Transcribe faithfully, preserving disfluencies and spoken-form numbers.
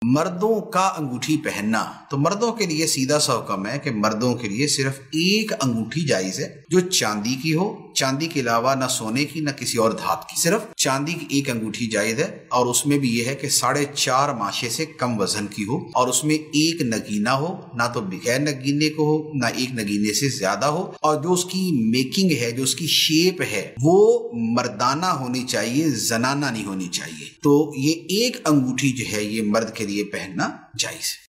मर्दों का अंगूठी पहनना, तो मर्दों के लिए सीधा सा हुक्म है कि मर्दों के लिए सिर्फ एक अंगूठी जायज है जो चांदी की हो, चांदी के अलावा ना सोने की ना किसी और धात की, सिर्फ चांदी की एक अंगूठी जायज है। और उसमें भी यह है कि साढ़े चार माशे से कम वजन की हो और उसमें एक नगीना हो, ना तो बगैर नगीने को हो ना एक नगीने से ज्यादा हो, और जो उसकी मेकिंग है, जो उसकी शेप है वो मर्दाना होनी चाहिए, जनाना नहीं होनी चाहिए। तो ये एक अंगूठी जो है ये मर्द के लिए पहनना जायज है।